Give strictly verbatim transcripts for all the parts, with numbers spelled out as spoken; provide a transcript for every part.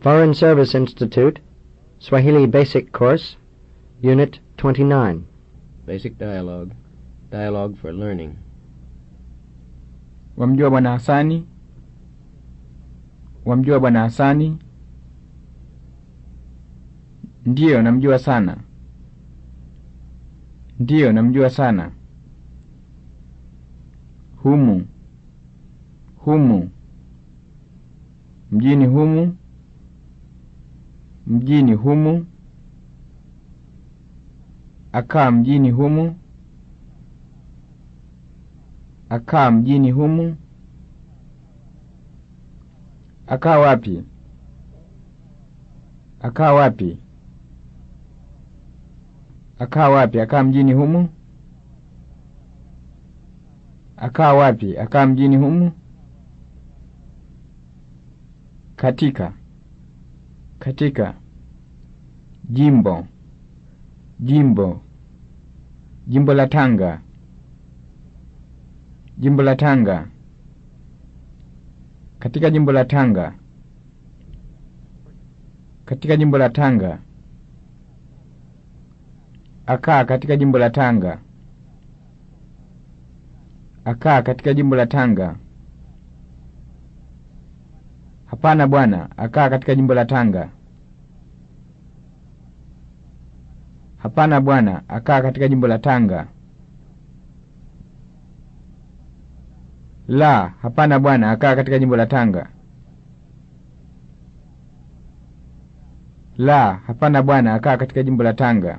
Foreign Service Institute, Swahili Basic Course, Unit twenty-nine. Basic Dialogue. Dialogue for Learning. Wamjua Bwana Hasani? Wamjua Bwana Hasani? Ndiyo, namjua sana. Ndiyo, namjua sana. Humu. Humu. Mjini humu. Mjini humu. Akaa mjini humu. Akaa mjini humu. Akaa wapi? Akaa wapi? Akaa wapi? Akaa mjini humu. Akaa wapi? Akaa mjini humu. Katika. Katika. Jimbo. Jimbo. Jimbo la Tanga. Jimbo la Tanga. Katika jimbo la Tanga. Katika jimbo la Tanga. Akaa katika jimbo la Tanga. Akaa katika jimbo la Tanga. Hapana bwana, akaa katika jimbo la Tanga. Hapana bwana, akaa katika jimbo la Tanga. La, hapana bwana, akaa katika jimbo la Tanga. La, hapana bwana, akaa katika jimbo la Tanga.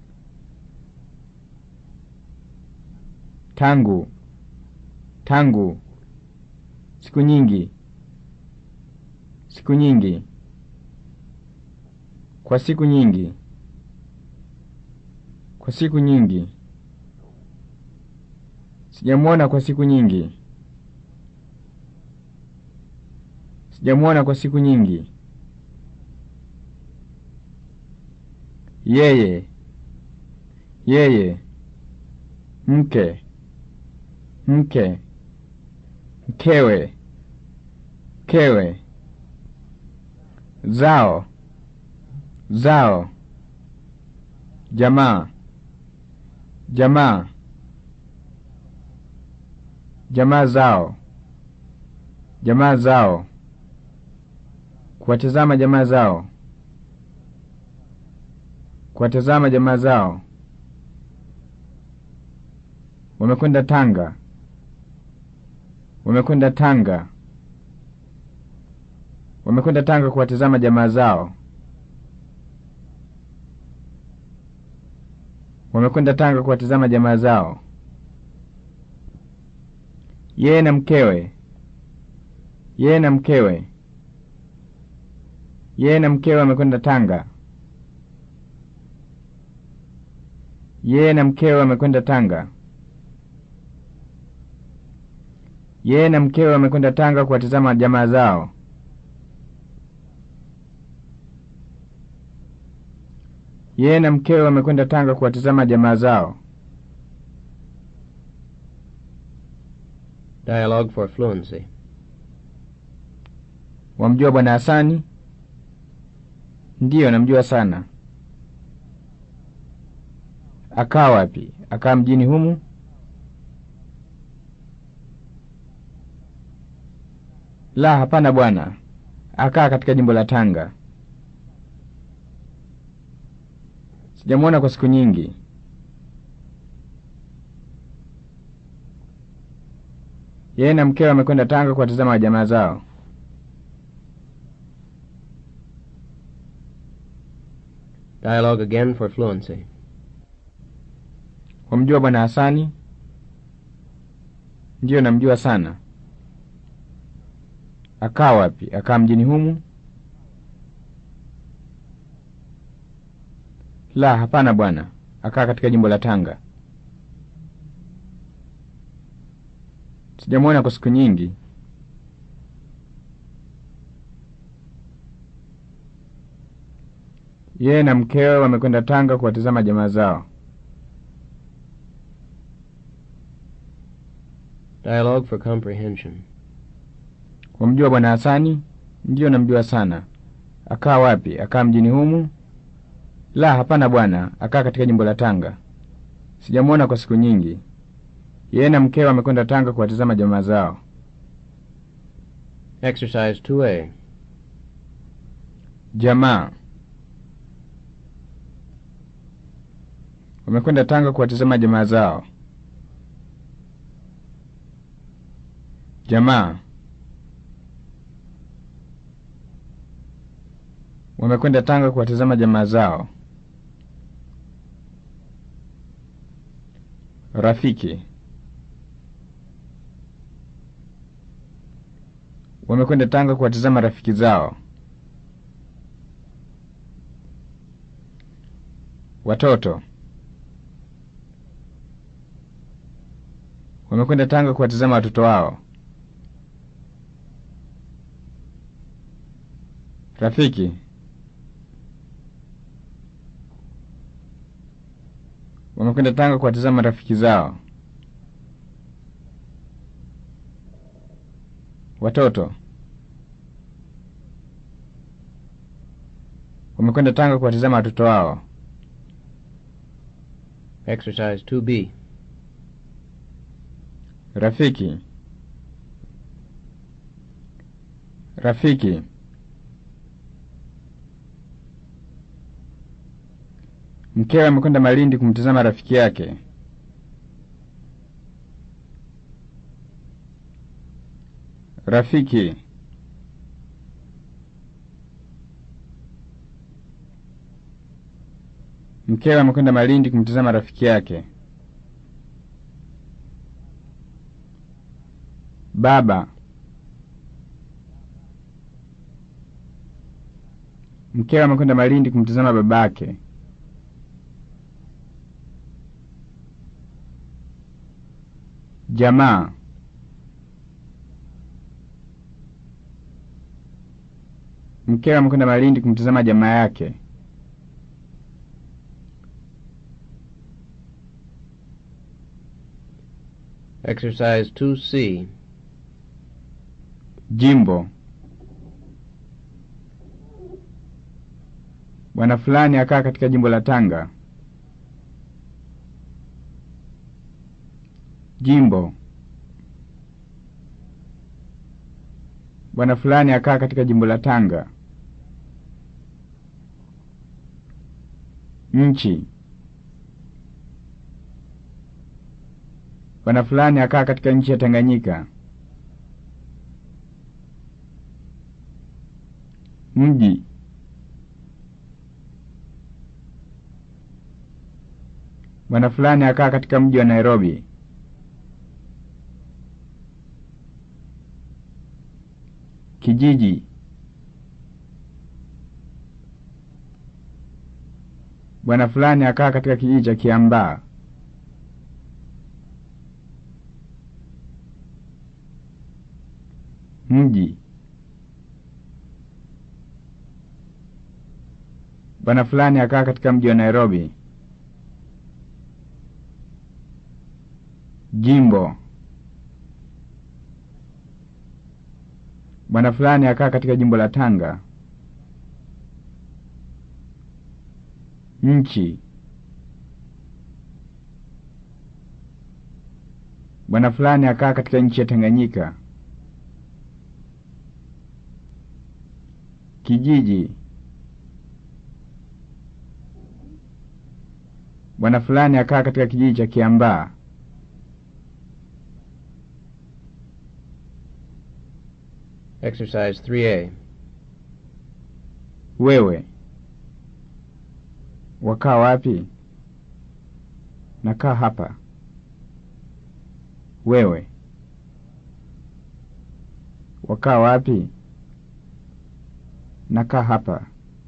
Tangu. Tangu. Siku nyingi. Siku nyingi. Kwa siku nyingi. Kwa siku nyingi. Sijamuona kwa siku nyingi. Sijamuona kwa siku nyingi. Yeye. Yeye. Mke. Mke. Mkewe. Mkewe. Zao. Zao. Jamaa. Jamaa. Jamaa zao. Jamaa zao. Kuwatazama jamaa zao. Kuwatazama jamaa zao. Wamekwenda Tanga. Wamekwenda Tanga. Wamekwenda Tanga kuwatazama jamaa zao. Wamekwenda Tanga kuwatazama jamaa zao. Yeye na mkewe. Yeye na mkewe. Yeye na mkewe wamekwenda Tanga. Yeye na mkewe wamekwenda Tanga. Yeye na mkewe wamekwenda Tanga kuwatazama jamaa zao. Yeye na mkewe wamekwenda Tanga kuwatazama jamaa zao. Dialogue for Fluency. Wamjua Bwana Hasani? Ndiyo, namjua sana. Akaa wapi? Akaa mjini humu. La, hapana bwana, akaa katika jimbo la Tanga. Sijamuona kwa siku nyingi. Yeye na mkewe wamekwenda Tanga kuwatazama jamaa zao. Dialogue again for fluency. Wamjua Bwana Hasani? Ndiyo, namjua sana. Akaa wapi? Akaa mjini humu. La, hapana bwana, akaa katika jimbo la Tanga. Sijamuona kwa siku nyingi. Yeye na mkewe wamekwenda Tanga kuwatazama jamaa zao. Dialogue for comprehension. Wamjua Bwana Hasani? Ndiyo, namjua sana. Akaa wapi? Akaa mjini humu? La, hapana bwana, akaa katika jimbo la Tanga. Sijamuona kwa siku nyingi. Yeye na mkewe amekwenda Tanga kuwatazama jamaa zao. Exercise two A. Jamaa. Wamekwenda Tanga kuwatazama jamaa zao. Jamaa. Wamekwenda Tanga kuwatazama jamaa zao. Rafiki. Wamekwenda Tanga kuwatazama rafiki zao. Watoto. Wamekwenda Tanga kuwatazama watoto wao. Rafiki. Wamekwenda Tanga kuwatazama rafiki zao. Watoto. Wamekwenda Tanga kuwatazama watoto wao. Exercise two B. Rafiki. Rafiki. Mkewe amekwenda Malindi kumtazama rafiki yake. Rafiki. Mkewe amekwenda Malindi kumtazama rafiki yake. Baba. Mkewe amekwenda Malindi kumtazama babake. Jamaa. Mkewe amekwenda Malindi kumtazama jamaa yake. Exercise two C. Jimbo. Bwana fulani akaa katika jimbo la Tanga. Jimbo. Bwana fulani akaa katika jimbo la Tanga. Nchi. Bwana fulani akaa katika nchi ya Tanganyika. Mji. Bwana fulani akaa katika mji wa Nairobi. Kijiji. Bwana fulani akaa katika kijiji cha Kiambaa. Mji. Bwana fulani akaa katika mji wa Nairobi. Jimbo. Bwana fulani akaa katika jimbo la Tanga. Nchi. Bwana fulani akaa katika nchi ya Tanganyika. Kijiji. Bwana fulani akaa katika kijiji cha Kiambaa. Exercise three A. Wewe. Wakaa wapi? Nakaa hapa. Wewe. Wakaa wapi? Nakaa hapa.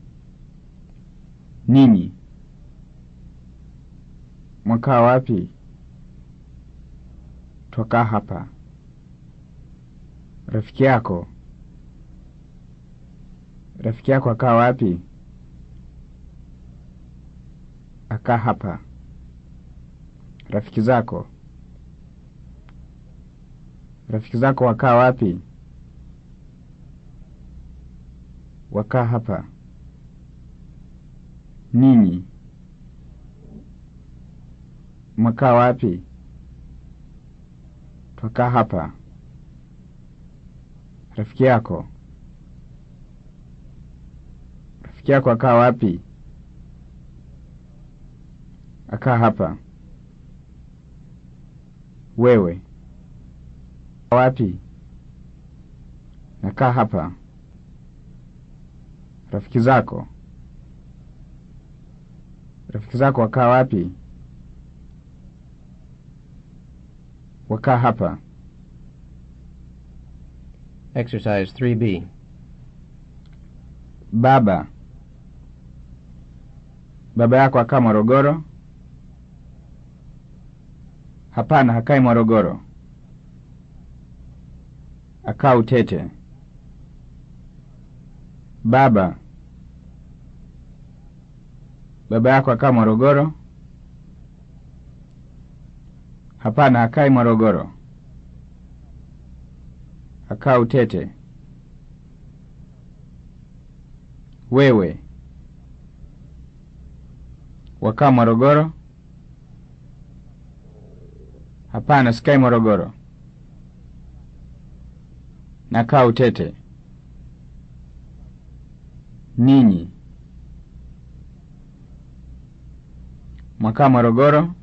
Ninyi. Mwakaa wapi? Twakaa hapa. Rafiki yako. Rafiki yako akaa wapi? Akaa hapa. Rafiki zako. Rafiki zako wakaa wapi? Wakaa hapa. Ninyi. Mwakaa wapi? Twakaa hapa. Rafiki yako. Rafiki yako akaa wapi? Akaa hapa. Wewe. Wapi? Nakaa hapa. Rafiki zako. Rafiki zako wakaa wapi? Wakaa hapa. Exercise three B. Baba. Baba yako akaa Morogoro? Hapana, hakai Morogoro. Akaa Utete. Baba. Baba yako akaa Morogoro? Hapana, hakai Morogoro. Akaa Utete. Wewe. Wakaa Morogoro? Hapana, sikai Morogoro. Nakaa Utete. Ninyi. Mwakaa Morogoro?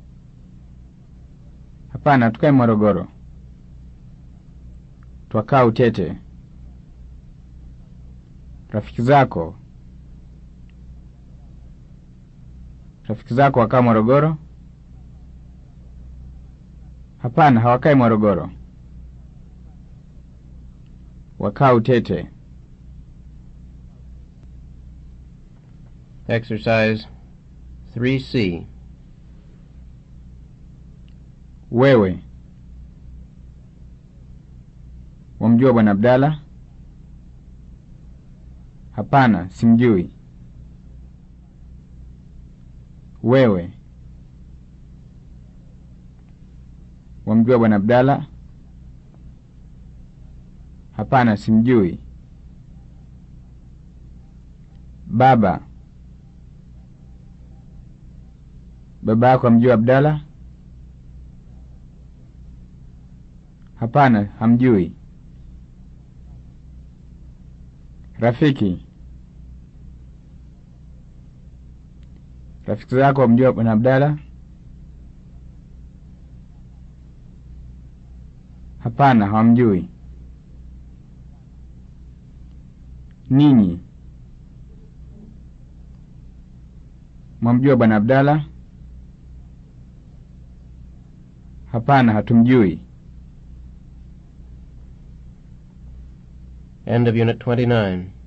Hapana, tukai Morogoro. Twakaa Utete. Rafiki zako. Rafiki zako wakaa Morogoro? Hapana, hawakai Morogoro. Wakaa Utete. Exercise three C. Wewe. Wamjua Bwana Abdalla? Hapana, simjui. Wewe. Wamjua Bwana Abdalla? Hapana, simjui. Baba. Baba yako amjua Abdalla? Hapana, hamjui. Rafiki. Rafiki zako wamjua Bwana Abdalla? Hapana, hawamjui. Ninyi. Mwamjua Bwana Abdalla? Hapana, hatumjui. End of Unit twenty-nine.